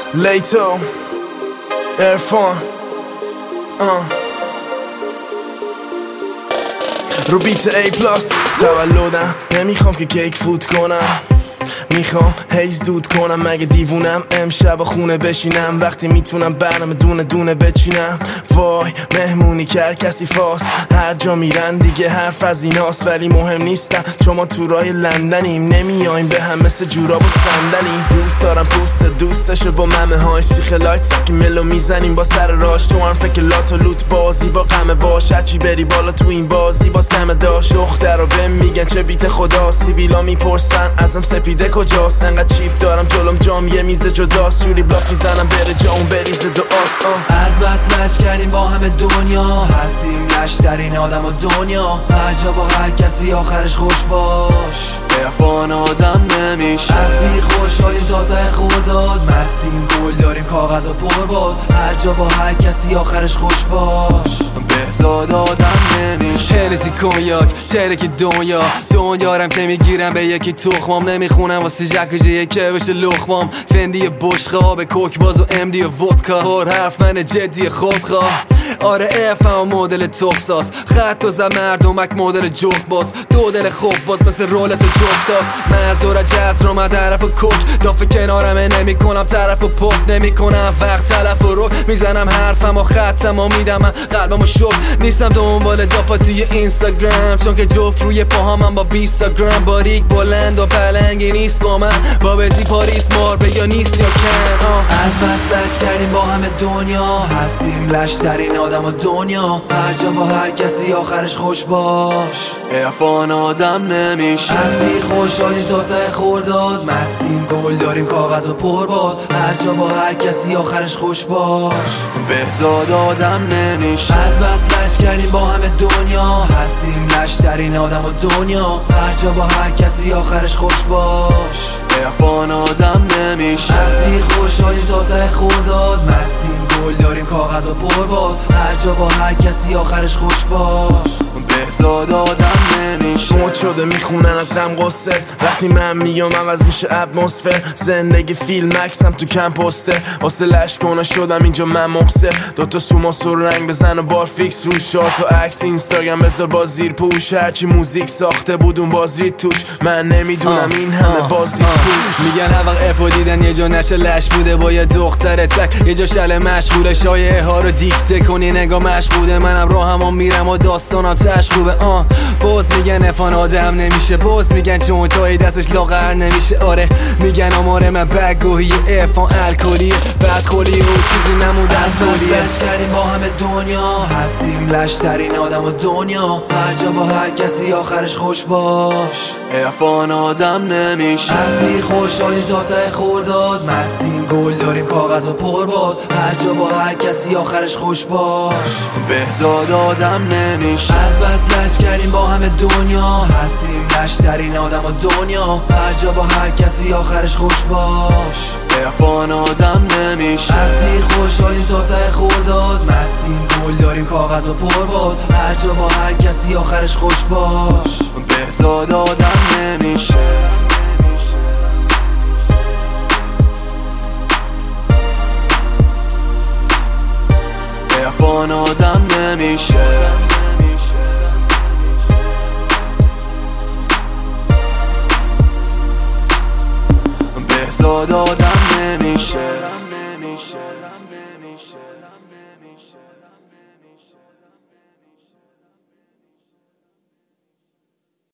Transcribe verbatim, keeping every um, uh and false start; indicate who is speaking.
Speaker 1: لیتو ارفان رو بیت ای پلاس تولدم نمیخوام که کیک فوت کنم، میخوام هیز دود کنم. مگه دیوونم امشب خونه بشینم وقتی میتونم برنامه دونه دونه بچینم؟ وای مهمونی کرد کسی فاس، هر جا میرن دیگه حرف از ایناست. ولی مهم نیستم چون ما تو رای لندنیم، نمیایم به هم مثل جوراب و صندلیم. دوست دارم پوست دوستشو با ممه های سیخ لایت سکی ملو میزنیم با سر راش. تو هم فکر لات و لوت بازی با غم باش، هرچی بری بالا تو این بازی باز کم داشت. دخترا بهم میگن چه بیت خدا، سیبیلا میپرسن ازم سپیده کجاست. انقدر چیپ دارم جلوم جام یه میز جداست، جوری بلاک میزنم بره جام بریزه دو آس.
Speaker 2: از بس لش کردیم با همه دنیا، هستیم لش ترین آدم و دنیا. هر جا با هر کسی آخرش خوش باش، عرفان آدم نمیشه. از دیر خوشحالیم تا ته خورداد، مستیم گل داریم کاغذ و پر باز. هر جا با هر کسی آخرش خوش باش، بهزاد آدم نمیشه. هنسی کنیاک ترک دنیا دنیارم که میگیرم به یکی تخمام. نمیخونم واسه جکجه که بشه لخمام. فندی بشقه آب کوک باز و امدی و ودکا. هر حرف من جدی خودخواه. آره افهم مدل تخصاص، خط و زم مردمک مدل جفت باز. دو دل خوب باز مثل رولت جفتاست. من از دور جز رو من طرف و کک دافه کنارمه نمی کنم طرف و پک. نمی کنم وقت تلف و رو میزنم حرفم و خطم و میدم من قلبم و شک. نیستم دنبال دافا توی اینستاگرام، چون که جفت روی پاهامم با بیست گرم. باریک بلند و پلنگی نیست با من، با بزی پاریس مار به یا نیست یا کن. از بس لش کردیم با همه دنیا، هستیم لش ترین آدم و دنیا. هر جا با هر کسی آخرش خوش باش، عرفان آدم نمیشه. از دیر خوشحالیم تا ته خورداد، مستیم گل داریم کاغذ و پر باز. هر جا با هر کسی آخرش خوش باش، بهزاد آدم نمیشه. از بس لش کردیم با همه دنیا، هستیم لش ترین آدم و دنیا. هر جا با هر کسی آخرش خوش باش، عرفان آدم نمیشه. از دیر خوشحالیم تا ته خورداد، مستیم گل داریم کاغذ و پر باز. هر جا با هر کسی آخرش خوش باش، بهزاد آدم نمیشه.
Speaker 1: موت شده میخونن از غم قصه، وقتی من میام عوض میشه اتمسفر. زندگی فیلم عکسم تو کم پسته، واسه لش کنه شدم اینجا من مبسه. دوتا سوماس رو رنگ بزن و بار فیکس روش. شات و عکس اینستاگرام بذار با زیر پوش. هرچی موزیک ساخته بود اون باز رید توش. من نمیدونم این همه باز دید پوش.
Speaker 2: میگن هر وقت افو دیدن یه جا نشه لش بوده با یه دختر تک. یه جا شل مشغوله شایعه ها رو دیکته کنی نگاه مشغوله. منم راهمو میرم و داستانم تشغوبه. آه باز میگن افان آدم نمیشه، باز میگن چون تایی دستش لاغر نمیشه. آره میگن آمار من بگوهی افان الکلیه، بدخولی و چیزی نمود از گلیه. لش کردیم با همه دنیا، هستیم لش ترین آدم و دنیا. هر جا با هر کسی آخرش خوش باش، عرفان آدم نمیشه. از دیر خوشحالیم تا ته خورداد، مستیم گل داریم کاغذ و پر باز. هر جا با هر کسی آخرش خوش باش، بهزاد آدم نمیشه. از بس لش کردیم با همه دنیا، هستیم لش ترین آدم و دنیا. هر جا با هر کسی آخرش خوش باش، عرفان آدم نمیشه. از دیر خوشحالیم تا ته خورداد، مستیم گل داریم کاغذ و پر باز. هر جا با هر کسی آخرش خوش باش، بهزاد آدم نمیشه. عرفان آدم نمیشه. بهزاد آدم